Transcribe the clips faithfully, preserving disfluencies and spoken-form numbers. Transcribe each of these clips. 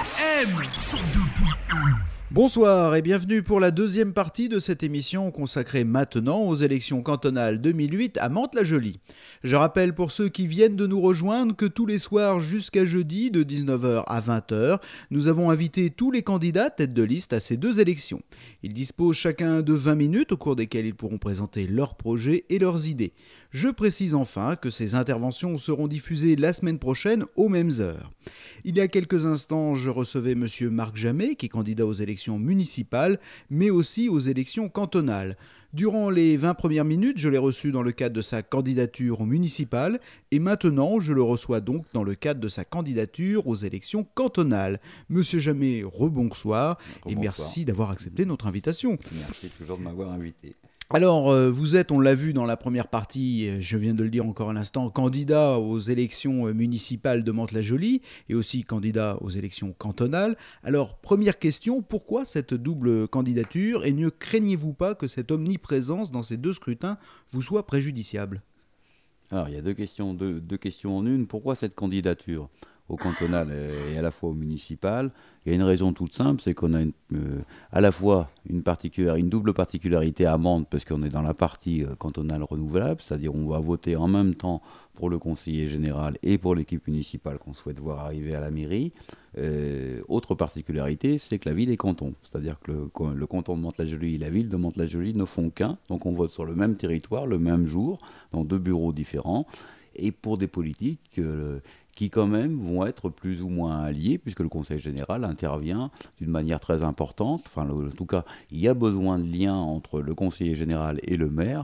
M cent deux point un. Bonsoir et bienvenue pour la deuxième partie de cette émission consacrée maintenant aux élections cantonales deux mille huit à Mantes-la-Jolie. Je rappelle pour ceux qui viennent de nous rejoindre que tous les soirs jusqu'à jeudi de dix-neuf heures à vingt heures, nous avons invité tous les candidats tête de liste à ces deux élections. Ils disposent chacun de vingt minutes au cours desquelles ils pourront présenter leurs projets et leurs idées. Je précise enfin que ces interventions seront diffusées la semaine prochaine aux mêmes heures. Il y a quelques instants, je recevais M. Marc Jamet, qui est candidat aux élections municipales, mais aussi aux élections cantonales. Durant les vingt premières minutes, je l'ai reçu dans le cadre de sa candidature aux municipales, et maintenant, je le reçois donc dans le cadre de sa candidature aux élections cantonales. Monsieur Jamet, rebonsoir, et merci d'avoir accepté notre invitation. Merci toujours de m'avoir invité. Alors, euh, vous êtes, on l'a vu dans la première partie, je viens de le dire encore à l'instant, candidat aux élections municipales de Mantes-la-Jolie et aussi candidat aux élections cantonales. Alors, première question, pourquoi cette double candidature et ne craignez-vous pas que cette omniprésence dans ces deux scrutins vous soit préjudiciable ? Alors, il y a deux questions, deux, deux questions en une. Pourquoi cette candidature au cantonal et à la fois au municipal? Il y a une raison toute simple, c'est qu'on a une, euh, à la fois une, une double particularité à Mantes, parce qu'on est dans la partie euh, cantonale renouvelable, c'est-à-dire on va voter en même temps pour le conseiller général et pour l'équipe municipale qu'on souhaite voir arriver à la mairie. Euh, autre particularité, c'est que la ville est canton, c'est-à-dire que le, le canton de Mantes-la-Jolie et la ville de Mantes-la-Jolie ne font qu'un, donc on vote sur le même territoire, le même jour, dans deux bureaux différents, et pour des politiques euh, qui quand même vont être plus ou moins alliés, puisque le Conseil général intervient d'une manière très importante. Enfin, le, en tout cas, il y a besoin de liens entre le conseiller général et le maire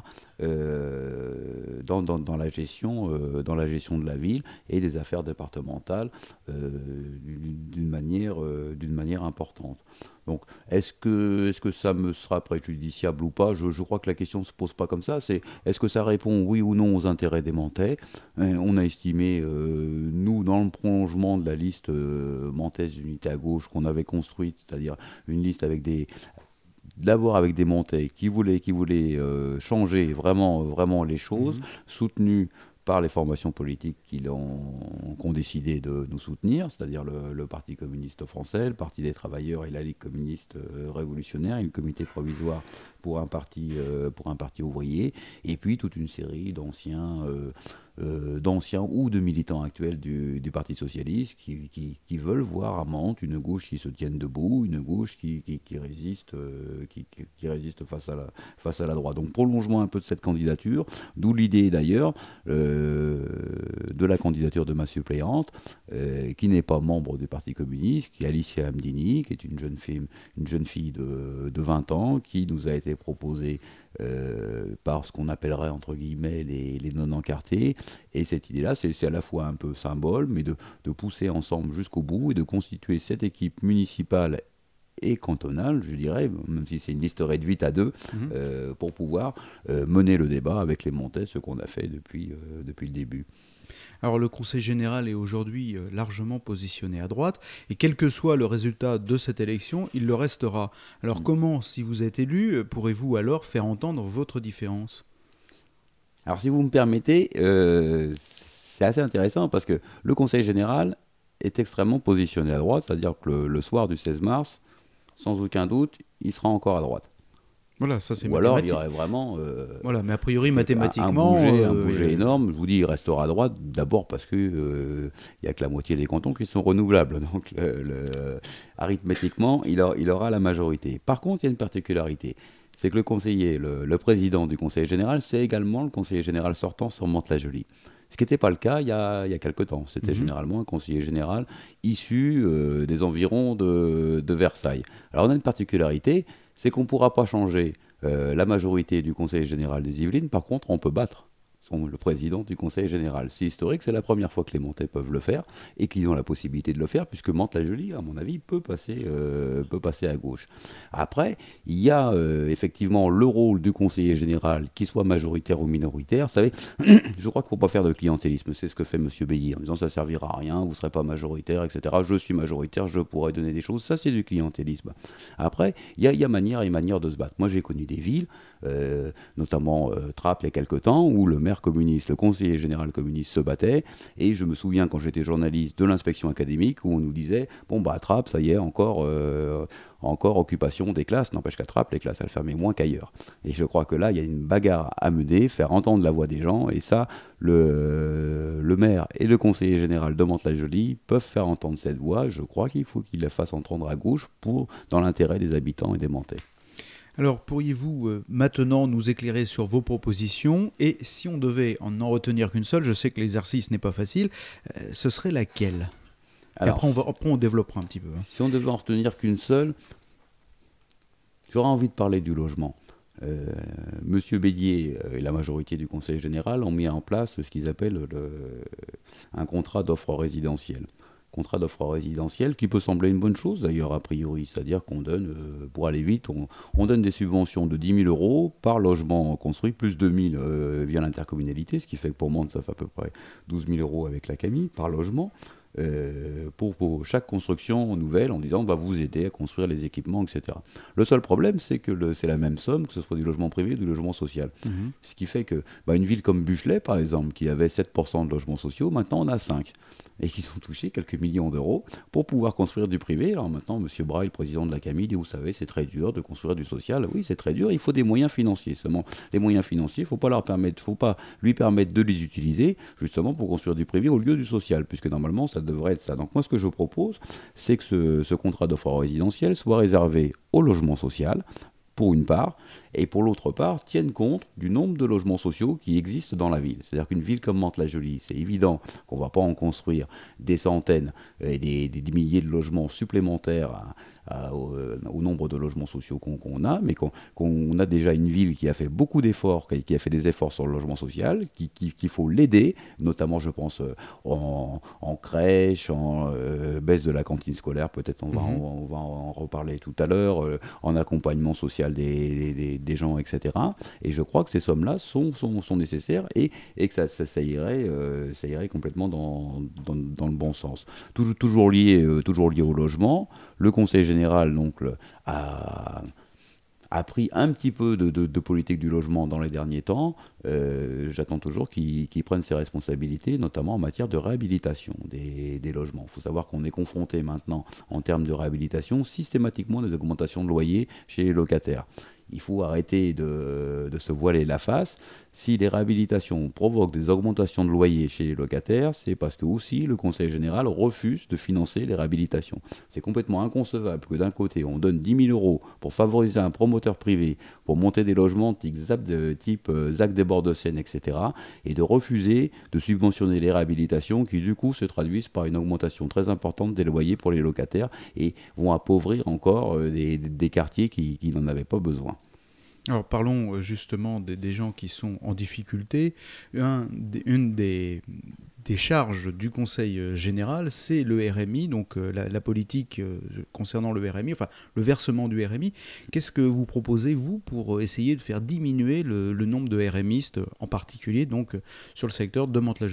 euh, dans, dans, dans, la gestion, euh, dans la gestion de la ville et des affaires départementales euh, d'une manière, euh, d'une manière importante. Donc, est-ce que, est-ce que ça me sera préjudiciable ou pas ? je, je crois que la question ne se pose pas comme ça. C'est est-ce que ça répond oui ou non aux intérêts des Mantais ? On a estimé, euh, nous, dans le prolongement de la liste euh, Mantaise Unité à gauche qu'on avait construite, c'est-à-dire une liste avec des... d'abord avec des Mantais qui voulaient, qui voulaient euh, changer vraiment, vraiment les choses, mmh. soutenus par les formations politiques qui ont, qui ont décidé de nous soutenir, c'est-à-dire le, le Parti communiste français, le Parti des travailleurs et la Ligue communiste euh, révolutionnaire, et le comité provisoire pour un parti, euh, pour un parti ouvrier, et puis toute une série d'anciens, euh, euh, d'anciens ou de militants actuels du, du Parti socialiste qui, qui, qui veulent voir à Mantes une gauche qui se tienne debout, une gauche qui, qui, qui, résiste, euh, qui, qui, qui résiste face à, la, face à la droite. Donc prolongement un peu de cette candidature, d'où l'idée d'ailleurs euh, de la candidature de ma suppléante, euh, qui n'est pas membre du Parti communiste, qui est Alicia Amdini, qui est une jeune fille, une jeune fille de, de vingt ans, qui nous a été proposée euh, par ce qu'on appellerait entre guillemets les, les non-encartés. Et cette idée-là, c'est, c'est à la fois un peu symbole, mais de, de pousser ensemble jusqu'au bout et de constituer cette équipe municipale et cantonale, je dirais, même si c'est une liste réduite à deux, mmh. euh, pour pouvoir euh, mener le débat avec les Mantais, ce qu'on a fait depuis, euh, depuis le début. Alors le Conseil général est aujourd'hui largement positionné à droite, et quel que soit le résultat de cette élection, il le restera. Alors mmh. comment, si vous êtes élu, pourrez-vous alors faire entendre votre différence ? Alors si vous me permettez, euh, c'est assez intéressant, parce que le Conseil général est extrêmement positionné à droite, c'est-à-dire que le, le soir du seize mars, sans aucun doute, il sera encore à droite. Voilà, ça c'est Ou alors il y aurait vraiment... Euh, voilà, mais a priori, mathématiquement... Un bouger, euh, un bouger énorme. Je vous dis, il restera à droite, d'abord parce qu'il euh, n'y a que la moitié des cantons qui sont renouvelables. Donc, le, le, arithmétiquement, il, a, il aura la majorité. Par contre, il y a une particularité. C'est que le conseiller, le, le président du conseil général, c'est également le conseiller général sortant sur Mantes-la-Jolie. Ce qui n'était pas le cas il y a, il y a quelque temps. C'était mmh. généralement un conseiller général issu euh, des environs de, de Versailles. Alors on a une particularité, c'est qu'on ne pourra pas changer euh, la majorité du conseil général des Yvelines. Par contre, on peut battre son, le président du conseil général. C'est historique, c'est la première fois que les Mantais peuvent le faire et qu'ils ont la possibilité de le faire, puisque Mantes-la-Jolie, à mon avis, peut passer, euh, peut passer à gauche. Après, il y a euh, effectivement le rôle du conseiller général, qu'il soit majoritaire ou minoritaire. Vous savez, je crois qu'il ne faut pas faire de clientélisme. C'est ce que fait M. Bailly, en disant ça ne servira à rien, vous ne serez pas majoritaire, et cetera. Je suis majoritaire, je pourrais donner des choses. Ça, c'est du clientélisme. Après, il y a, il y a manière et manière de se battre. Moi, j'ai connu des villes, euh, notamment euh, Trappes il y a quelque temps, où le maire communiste, le conseiller général communiste se battait. Et je me souviens quand j'étais journaliste de l'inspection académique où on nous disait bon bah à Trappes, ça y est, encore, euh, encore occupation des classes. N'empêche qu'à Trappes, les classes elles fermaient moins qu'ailleurs. Et je crois que là, il y a une bagarre à mener, faire entendre la voix des gens. Et ça, le, le maire et le conseiller général de Mantes-la-Jolie peuvent faire entendre cette voix. Je crois qu'il faut qu'ils la fassent entendre à gauche pour, dans l'intérêt des habitants et des Mantais. Alors, pourriez-vous euh, maintenant nous éclairer sur vos propositions? Et si on devait en en retenir qu'une seule, je sais que l'exercice n'est pas facile, euh, ce serait laquelle? Alors, après, on va, après, on développera un petit peu. Hein. Si on devait en retenir qu'une seule, j'aurais envie de parler du logement. Euh, Monsieur Bédier et la majorité du Conseil général ont mis en place ce qu'ils appellent le, un contrat d'offre résidentielle. Contrat d'offre résidentielle qui peut sembler une bonne chose d'ailleurs a priori, c'est-à-dire qu'on donne, euh, pour aller vite, on, on donne des subventions de dix mille euros par logement construit, plus deux mille euh, via l'intercommunalité, ce qui fait que pour Mantes ça fait à peu près douze mille euros avec la C A M I par logement. Euh, pour, pour chaque construction nouvelle en disant on va vous aider à construire les équipements, et cetera. Le seul problème, c'est que le, c'est la même somme, que ce soit du logement privé ou du logement social. Mmh. Ce qui fait que bah, une ville comme Buchelet, par exemple, qui avait sept pour cent de logements sociaux, maintenant on a cinq. Et qui ont touché quelques millions d'euros pour pouvoir construire du privé. Alors maintenant, M. Braille, le président de la C A M I, dit, vous savez, c'est très dur de construire du social. Oui, c'est très dur, il faut des moyens financiers. Seulement, les moyens financiers, il ne faut pas leur permettre, faut pas lui permettre de les utiliser, justement, pour construire du privé au lieu du social, puisque normalement, ça devrait être ça. Donc moi, ce que je propose, c'est que ce, ce contrat d'offre résidentielle soit réservé au logement social, pour une part, et pour l'autre part, tiennent compte du nombre de logements sociaux qui existent dans la ville. C'est-à-dire qu'une ville comme Mantes-la-Jolie, c'est évident qu'on ne va pas en construire des centaines et des, des, des milliers de logements supplémentaires à, à, au, au nombre de logements sociaux qu'on, qu'on a, mais qu'on, qu'on a déjà une ville qui a fait beaucoup d'efforts, qui a fait des efforts sur le logement social, qui, qui, qu'il faut l'aider, notamment je pense en, en crèche, en euh, baisse de la cantine scolaire, peut-être on va, mmh. on, on va en reparler tout à l'heure, euh, en accompagnement social des, des, des gens, et cetera. Et je crois que ces sommes-là sont, sont, sont nécessaires et, et que ça, ça, ça, irait, euh, ça irait complètement dans, dans, dans le bon sens. Toujours, toujours, lié, euh, toujours lié au logement, le Conseil général donc, le, a, a pris un petit peu de, de, de politique du logement dans les derniers temps. Euh, j'attends toujours qu'il, qu'il prenne ses responsabilités, notamment en matière de réhabilitation des, des logements. Il faut savoir qu'on est confronté maintenant, en termes de réhabilitation, systématiquement à des augmentations de loyers chez les locataires. Il faut arrêter de, de se voiler la face. Si les réhabilitations provoquent des augmentations de loyers chez les locataires, c'est parce que aussi le Conseil général refuse de financer les réhabilitations. C'est complètement inconcevable que d'un côté, on donne dix mille euros pour favoriser un promoteur privé, pour monter des logements type ZAC, type ZAC des bords de Seine, et cetera, et de refuser de subventionner les réhabilitations qui, du coup, se traduisent par une augmentation très importante des loyers pour les locataires et vont appauvrir encore des, des quartiers qui, qui n'en avaient pas besoin. Alors parlons justement des, des gens qui sont en difficulté. Un, une des, des charges du Conseil général, c'est le R M I, donc euh, la, la politique euh, concernant le R M I, enfin le versement du R M I. Qu'est-ce que vous proposez, vous, pour essayer de faire diminuer le, le nombre de RMistes, en particulier donc sur le secteur de Mantes-la-Jolie ?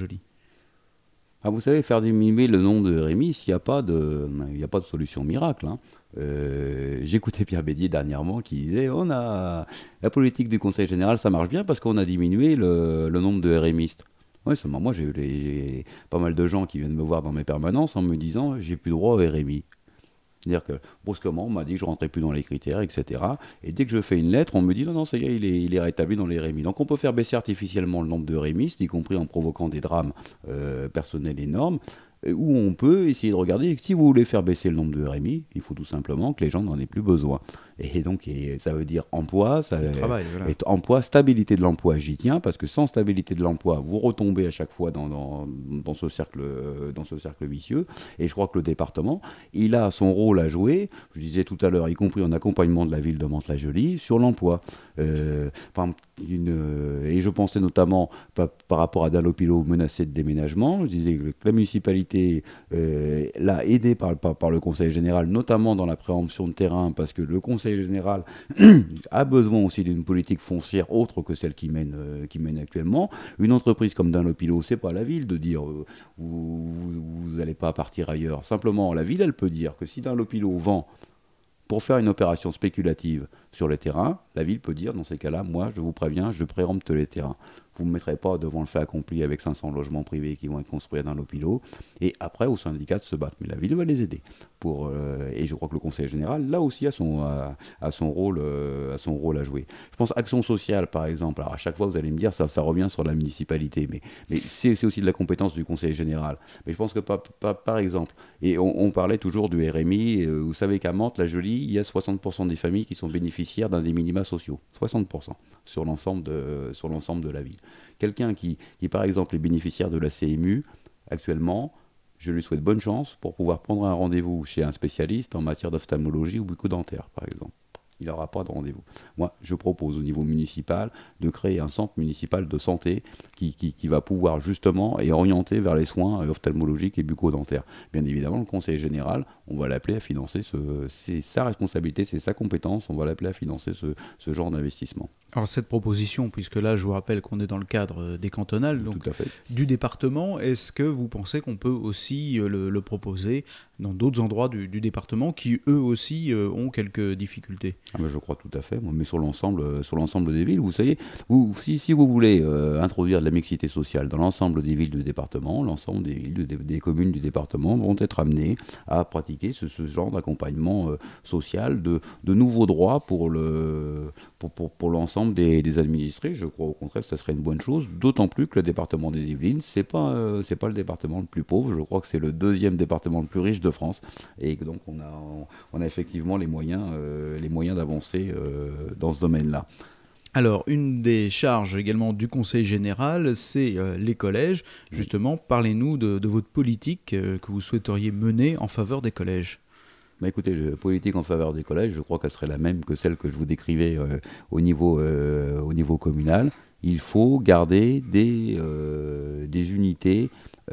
Ah, vous savez, faire diminuer le nombre de R M I, il n'y a pas de, il n'y a pas de solution miracle, hein. Euh, j'écoutais Pierre Bédier dernièrement qui disait on a la politique du Conseil général, ça marche bien parce qu'on a diminué le, le nombre de RMistes. Oui, seulement moi j'ai, j'ai pas mal de gens qui viennent me voir dans mes permanences en me disant j'ai plus droit au R M I. C'est-à-dire que brusquement on m'a dit que je rentrais plus dans les critères, et cetera. Et dès que je fais une lettre, on me dit non, non, ça y est, il est, il est rétabli dans les R M I. Donc on peut faire baisser artificiellement le nombre de RMistes, y compris en provoquant des drames euh, personnels énormes. Où on peut essayer de regarder, si vous voulez faire baisser le nombre de R M I, il faut tout simplement que les gens n'en aient plus besoin. Et donc, et ça veut dire emploi, ça, travail, voilà. Et emploi, stabilité de l'emploi, j'y tiens, parce que sans stabilité de l'emploi, vous retombez à chaque fois dans, dans, dans, ce cercle, dans ce cercle vicieux. Et je crois que le département, il a son rôle à jouer, je disais tout à l'heure, y compris en accompagnement de la ville de Mantes-la-Jolie, sur l'emploi. Euh, par, une, et je pensais notamment par, par rapport à Dallopilo menacé de déménagement, je disais que la municipalité euh, l'a aidé par, par, par le Conseil général, notamment dans la préemption de terrain, parce que le Conseil général a besoin aussi d'une politique foncière autre que celle qui mène, euh, qui mène actuellement. Une entreprise comme Dallopilo, c'est pas à la ville de dire euh, vous n'allez pas partir ailleurs. Simplement, la ville, elle peut dire que si Dallopilo vend pour faire une opération spéculative sur les terrains, la ville peut dire, dans ces cas-là, moi, je vous préviens, je préempte les terrains. vous ne me mettrez pas devant le fait accompli avec cinq cents logements privés qui vont être construits dans l'Opilo. Et après, au syndicat de se battre. Mais la ville va les aider. Pour, euh, et je crois que le Conseil général, là aussi, a son, a, a son, rôle, euh, a son rôle à jouer. Je pense action sociale, par exemple. Alors, à chaque fois, vous allez me dire, ça, ça revient sur la municipalité. Mais, mais c'est, c'est aussi de la compétence du Conseil général. Mais je pense que, par, par, par exemple, et on, on parlait toujours du R M I, euh, vous savez qu'à Mantes-la-Jolie, il y a soixante pour cent des familles qui sont bénéficiaires d'un des minima sociaux. soixante pour cent sur l'ensemble de, sur l'ensemble de la ville. Quelqu'un qui, qui, par exemple, est bénéficiaire de la C M U, actuellement, je lui souhaite bonne chance pour pouvoir prendre un rendez-vous chez un spécialiste en matière d'ophtalmologie ou bucco-dentaire, par exemple. Il n'aura pas de rendez-vous. Moi, je propose au niveau municipal de créer un centre municipal de santé qui, qui, qui va pouvoir justement et orienter vers les soins ophtalmologiques et bucco-dentaires. Bien évidemment, le Conseil général, on va l'appeler à financer, ce, c'est sa responsabilité, c'est sa compétence, on va l'appeler à financer ce, ce genre d'investissement. Alors cette proposition, puisque là je vous rappelle qu'on est dans le cadre des cantonales, donc Tout à fait. du département, est-ce que vous pensez qu'on peut aussi le, le proposer dans d'autres endroits du, du département qui eux aussi euh, ont quelques difficultés? Ah ben je crois tout à fait, mais sur l'ensemble, sur l'ensemble des villes, vous savez, vous, si, si vous voulez euh, introduire de la mixité sociale dans l'ensemble des villes du département, l'ensemble des villes, des, des communes du département vont être amenées à pratiquer ce, ce genre d'accompagnement euh, social, de, de nouveaux droits pour, le, pour, pour, pour l'ensemble des, des administrés. Je crois au contraire que ça serait une bonne chose, d'autant plus que le département des Yvelines, c'est pas, euh, c'est pas le département le plus pauvre, je crois que c'est le deuxième département le plus riche de France, et que donc on a, on a effectivement les moyens, euh, les moyens d'avancer euh, dans ce domaine-là. Alors, une des charges également du Conseil général, c'est euh, les collèges. Justement, parlez-nous de, de votre politique euh, que vous souhaiteriez mener en faveur des collèges. Bah écoutez, la politique en faveur des collèges, je crois qu'elle serait la même que celle que je vous décrivais euh, au, niveau, euh, au niveau communal. Il faut garder des, euh, des unités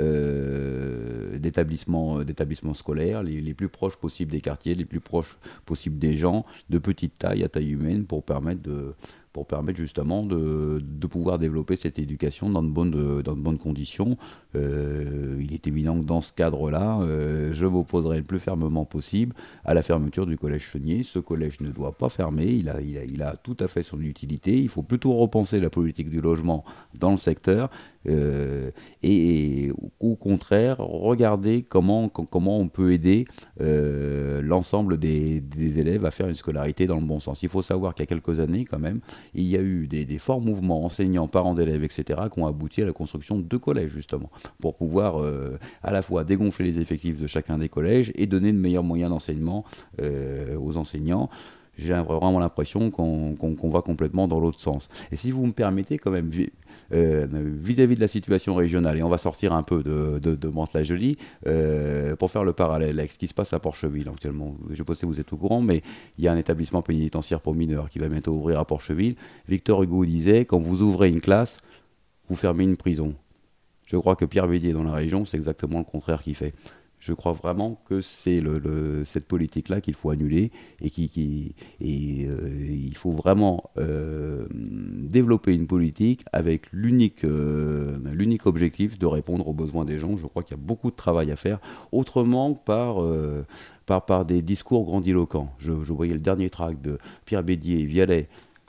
euh, d'établissements, d'établissements scolaires les, les plus proches possibles des quartiers, les plus proches possibles des gens, de petite taille à taille humaine, pour permettre de... pour permettre justement de, de pouvoir développer cette éducation dans de bonnes, de, dans de bonnes conditions. Euh, il est évident que dans ce cadre-là, euh, je m'opposerai le plus fermement possible à la fermeture du collège Chenier. Ce collège ne doit pas fermer, il a, il a, il a tout à fait son utilité. Il faut plutôt repenser la politique du logement dans le secteur euh, et, et au contraire, regarder comment, comment on peut aider euh, l'ensemble des, des élèves à faire une scolarité dans le bon sens. Il faut savoir qu'il y a quelques années, quand même, il y a eu des, des forts mouvements enseignants, parents d'élèves, et cetera, qui ont abouti à la construction de deux collèges, justement, pour pouvoir euh, à la fois dégonfler les effectifs de chacun des collèges et donner de meilleurs moyens d'enseignement euh, aux enseignants. J'ai vraiment l'impression qu'on, qu'on, qu'on va complètement dans l'autre sens. Et si vous me permettez, quand même, euh, vis-à-vis de la situation régionale, et on va sortir un peu de, de, de Mantes-la-Jolie, euh, pour faire le parallèle avec ce qui se passe à Porcheville actuellement. Je pense que vous êtes au courant, mais il y a un établissement pénitentiaire pour mineurs qui va bientôt ouvrir à Porcheville. Victor Hugo disait, quand vous ouvrez une classe, vous fermez une prison. Je crois que Pierre Bédier, dans la région, c'est exactement le contraire qu'il fait. Je crois vraiment que c'est le, le, cette politique-là qu'il faut annuler et, qui, qui, et euh, il faut vraiment euh, développer une politique avec l'unique, euh, l'unique objectif de répondre aux besoins des gens. Je crois qu'il y a beaucoup de travail à faire, autrement que par, euh, par, par des discours grandiloquents. Je, je voyais le dernier tract de Pierre Bédier et Vialet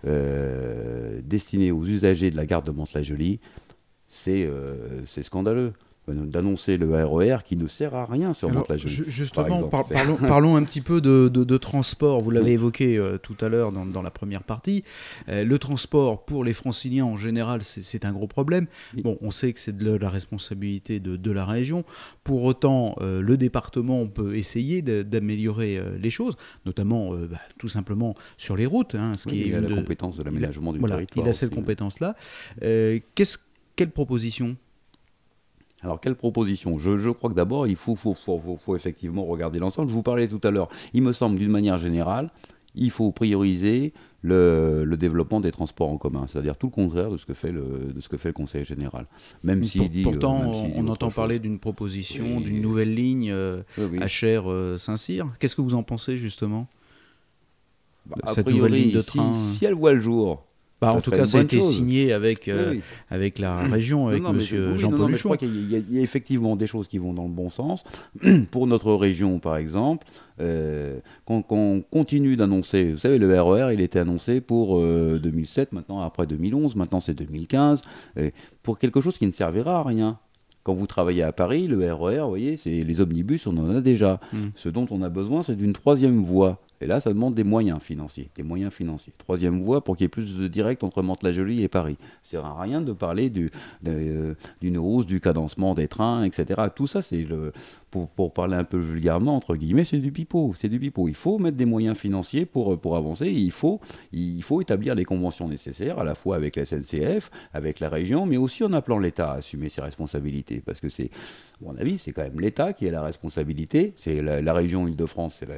euh, destiné aux usagers de la gare de Mantes-la-Jolie. C'est, euh, c'est scandaleux d'annoncer le R E R qui ne sert à rien sur Mantes-la-Jolie. Justement, par par, parlons, parlons un petit peu de, de, de transport. Vous l'avez oui. évoqué euh, tout à l'heure dans, dans la première partie. Euh, le transport pour les franciliens en général, c'est, c'est un gros problème. Oui. Bon, on sait que c'est de la responsabilité de, de la région. Pour autant, euh, le département peut essayer de, d'améliorer euh, les choses, notamment euh, bah, tout simplement sur les routes. Hein, ce oui, qui il est a la de, compétence de l'aménagement a, du voilà, territoire. Il a cette aussi, compétence-là. Euh, qu'est-ce, quelle proposition ? Alors, quelle proposition ? je, je crois que d'abord, il faut, faut, faut, faut, faut effectivement regarder l'ensemble. Je vous parlais tout à l'heure, il me semble d'une manière générale, il faut prioriser le, le développement des transports en commun, c'est-à-dire tout le contraire de ce que fait le, de ce que fait le Conseil général. Même s'il Pour, dit, pourtant, euh, même s'il dit on entend chose. parler d'une proposition, oui. d'une nouvelle ligne euh, oui, oui. Achères-Saint-Cyr. Qu'est-ce que vous en pensez, justement ? Bah, a Cette priori, nouvelle ligne de train si, si elle voit le jour, Bah, ça en tout serait cas, une ça a bonne été chose. signé avec, euh, Oui, oui. avec la région, avec Non, non, mais je- Monsieur oui, oui, Jean non, non, mais je Peluchon. crois qu'il y, a- il y a effectivement des choses qui vont dans le bon sens. Pour notre région, par exemple, euh, qu'on qu'on continue d'annoncer, vous savez, le R E R, il était annoncé pour euh, deux mille sept, maintenant après deux mille onze, maintenant c'est deux mille quinze, euh, pour quelque chose qui ne servira à rien. Quand vous travaillez à Paris, le R E R, vous voyez, c'est les omnibus, on en a déjà. Mm. Ce dont on a besoin, c'est d'une troisième voie. Et là, ça demande des moyens financiers, des moyens financiers. Troisième voie pour qu'il y ait plus de direct entre Mantes-la-Jolie et Paris. Ça ne sert à rien de parler du, de, euh, d'une hausse du cadencement des trains, et cetera. Tout ça, c'est le, pour, pour parler un peu vulgairement, entre guillemets, c'est du pipeau. C'est du pipeau. Il faut mettre des moyens financiers pour, pour avancer. Et il faut, il faut établir les conventions nécessaires, à la fois avec la S N C F, avec la région, mais aussi en appelant l'État à assumer ses responsabilités. Parce que c'est, à mon avis, c'est quand même l'État qui a la responsabilité. C'est la, la région Île-de-France, c'est la,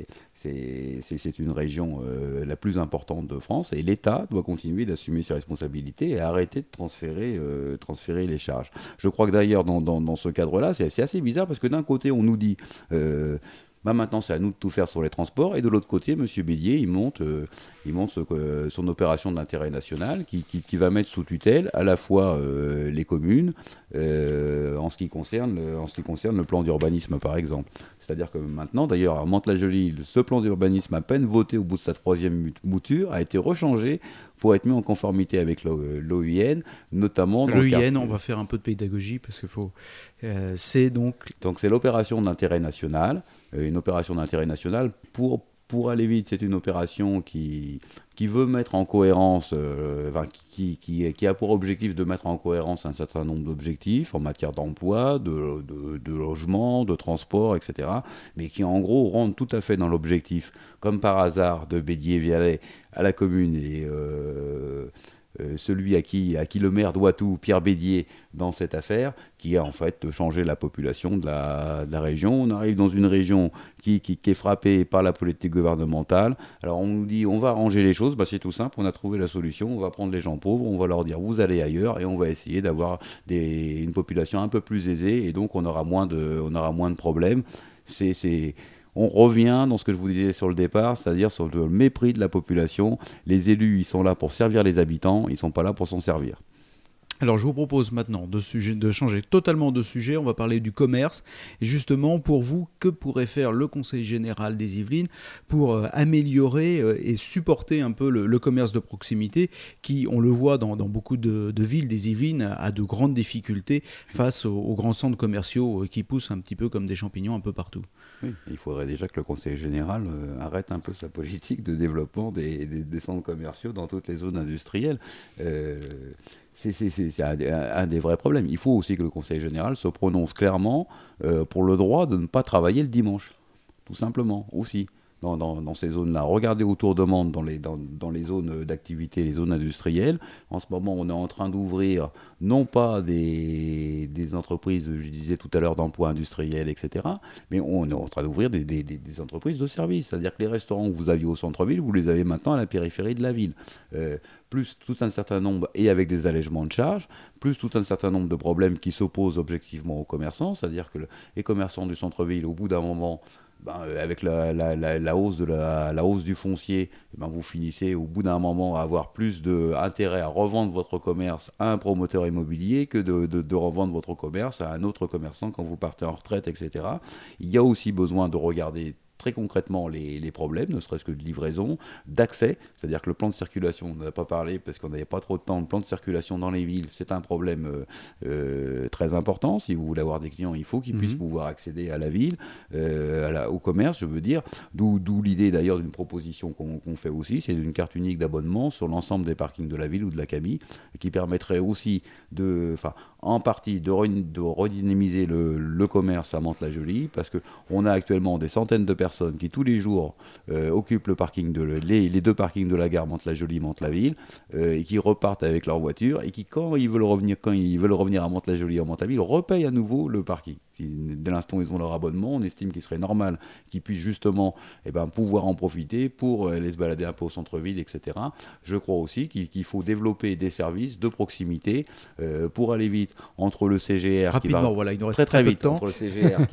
c'est, c'est, c'est une région euh, la plus importante de France, et l'État doit continuer d'assumer ses responsabilités et arrêter de transférer, euh, transférer les charges. Je crois que d'ailleurs, dans, dans, dans ce cadre-là, c'est, c'est assez bizarre, parce que d'un côté, on nous dit... Euh, bah maintenant, c'est à nous de tout faire sur les transports. Et de l'autre côté, M. Bélier, il monte, euh, il monte ce, euh, son opération d'intérêt national qui, qui, qui va mettre sous tutelle à la fois euh, les communes euh, en, ce qui concerne le, en ce qui concerne le plan d'urbanisme, par exemple. C'est-à-dire que maintenant, d'ailleurs, à Mantes-la-Jolie, ce plan d'urbanisme, à peine voté au bout de sa troisième mouture, a été rechangé pour être mis en conformité avec l'O I N, notamment dans L'O I N, le quartier. on va faire un peu de pédagogie parce qu'il faut. Euh, c'est donc. Donc c'est l'opération d'intérêt national, euh, une opération d'intérêt national pour pour aller vite. C'est une opération qui qui veut mettre en cohérence, euh, enfin, qui, qui qui a pour objectif de mettre en cohérence un certain nombre d'objectifs en matière d'emploi, de, de de logement, de transport, et cetera. Mais qui en gros rentrent tout à fait dans l'objectif, comme par hasard, de Bédier-Vialet à la commune et euh, Euh, celui à qui, à qui le maire doit tout, Pierre Bédier, dans cette affaire, qui a en fait changé la population de la, de la région. On arrive dans une région qui, qui, qui est frappée par la politique gouvernementale. Alors on nous dit, on va arranger les choses, bah, c'est tout simple, on a trouvé la solution, on va prendre les gens pauvres, on va leur dire, vous allez ailleurs, et on va essayer d'avoir des, une population un peu plus aisée, et donc on aura moins de, on aura moins de problèmes. C'est... c'est On revient dans ce que je vous disais sur le départ, c'est-à-dire sur le mépris de la population. Les élus, ils sont là pour servir les habitants, ils ne sont pas là pour s'en servir. Alors je vous propose maintenant de, sujet, de changer totalement de sujet, on va parler du commerce. Et justement, pour vous, que pourrait faire le Conseil général des Yvelines pour euh, améliorer euh, et supporter un peu le, le commerce de proximité qui, on le voit dans, dans beaucoup de, de villes des Yvelines, a de grandes difficultés face aux, aux grands centres commerciaux euh, qui poussent un petit peu comme des champignons un peu partout. Oui, il faudrait déjà que le Conseil général euh, arrête un peu sa politique de développement des, des, des centres commerciaux dans toutes les zones industrielles. Euh, c'est c'est, c'est, c'est un, un des vrais problèmes. Il faut aussi que le Conseil général se prononce clairement euh, pour le droit de ne pas travailler le dimanche, tout simplement, aussi. Dans, dans, dans ces zones-là. Regardez autour de Mantes, dans les, dans, dans les zones d'activité, les zones industrielles. En ce moment, on est en train d'ouvrir, non pas des, des entreprises, je disais tout à l'heure, d'emploi industriel, et cetera, mais on est en train d'ouvrir des, des, des, des entreprises de services. C'est-à-dire que les restaurants que vous aviez au centre-ville, vous les avez maintenant à la périphérie de la ville. Euh, plus tout un certain nombre, et avec des allègements de charges, plus tout un certain nombre de problèmes qui s'opposent objectivement aux commerçants. C'est-à-dire que le, les commerçants du centre-ville, au bout d'un moment, Ben, avec la, la, la, la, hausse de la, la hausse du foncier, ben, vous finissez au bout d'un moment à avoir plus d'intérêt à revendre votre commerce à un promoteur immobilier que de, de, de revendre votre commerce à un autre commerçant quand vous partez en retraite, et cetera. Il y a aussi besoin de regarder très concrètement les, les problèmes, ne serait-ce que de livraison, d'accès, c'est-à-dire que le plan de circulation, on n'en a pas parlé parce qu'on n'avait pas trop de temps, le plan de circulation dans les villes, c'est un problème euh, euh, très important. Si vous voulez avoir des clients, il faut qu'ils mmh. puissent pouvoir accéder à la ville, euh, à la, au commerce, je veux dire, d'où, d'où l'idée d'ailleurs d'une proposition qu'on, qu'on fait aussi, c'est d'une carte unique d'abonnement sur l'ensemble des parkings de la ville ou de la Camille, qui permettrait aussi de, enfin, en partie de, re, de redynamiser le, le commerce à Mantes-la-Jolie, parce qu'on a actuellement des centaines de personnes qui tous les jours euh, occupent le parking de le, les, les deux parkings de la gare Mantes-la-Jolie, Mantes-la-Ville, euh, et qui repartent avec leur voiture et qui quand ils veulent revenir, quand ils veulent revenir à Mantes-la-Jolie ou Mantes-la-Ville, repayent à nouveau le parking. Dès l'instant où ils ont leur abonnement, on estime qu'il serait normal qu'ils puissent justement eh ben, pouvoir en profiter pour aller se balader un peu au centre-ville, et cetera. Je crois aussi qu'il, qu'il faut développer des services de proximité euh, pour aller vite entre le C G R rapidement, qui va voilà, il nous reste très très très vite peu de temps. entre le C G R qui,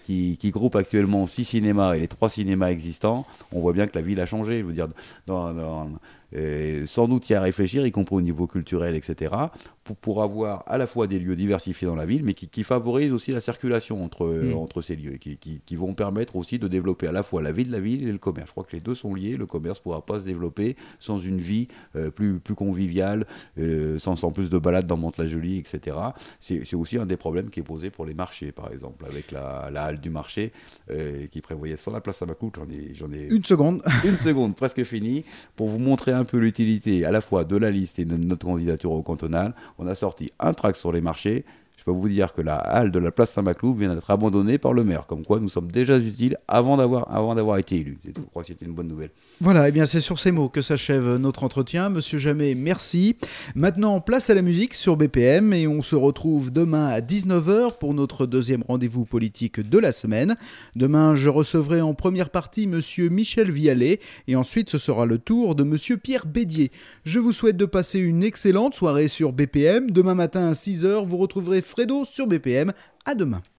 qui, qui groupe actuellement six cinémas et les trois cinémas existants, on voit bien que la ville a changé. Je veux dire, dans, dans, euh, sans doute y à réfléchir, y compris au niveau culturel, et cetera, pour, pour avoir à la fois des lieux diversifiés dans la ville, mais qui, qui favorisent aussi la circulation entre, mmh. euh, entre ces lieux, et qui, qui, qui vont permettre aussi de développer à la fois la vie de la ville et le commerce. Je crois que les deux sont liés. Le commerce ne pourra pas se développer sans une vie euh, plus, plus conviviale, euh, sans, sans plus de balades dans Mantes-la-Jolie, et cetera. C'est, c'est aussi un des problèmes qui est posé pour les marchés, par exemple, avec la, la halle du marché euh, qui prévoyait sans la place à Maclou. J'en ai, j'en ai une seconde. Une seconde, presque fini, pour vous montrer un peu l'utilité à la fois de la liste et de notre candidature au cantonal. On a sorti un tract sur les marchés. Je peux vous dire que la halle de la place Saint-Maclou vient d'être abandonnée par le maire, comme quoi nous sommes déjà utiles avant d'avoir, avant d'avoir été élus. Je crois que c'était une bonne nouvelle. Voilà, et bien c'est sur ces mots que s'achève notre entretien. Monsieur Jamet, merci. Maintenant, place à la musique sur B P M et on se retrouve demain à dix-neuf heures pour notre deuxième rendez-vous politique de la semaine. Demain, je recevrai en première partie monsieur Michel Vialet et ensuite ce sera le tour de monsieur Pierre Bédier. Je vous souhaite de passer une excellente soirée sur B P M. Demain matin à six heures, vous retrouverez Fredo sur B P M. À demain.